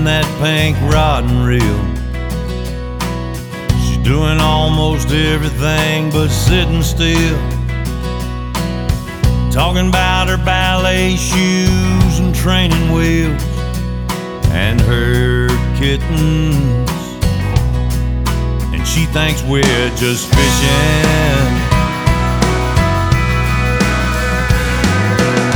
in that pink rod and reel. She's doing almost everything but sitting still, talking about her ballet shoes and training wheels and her kittens. And she thinks we're just fishing.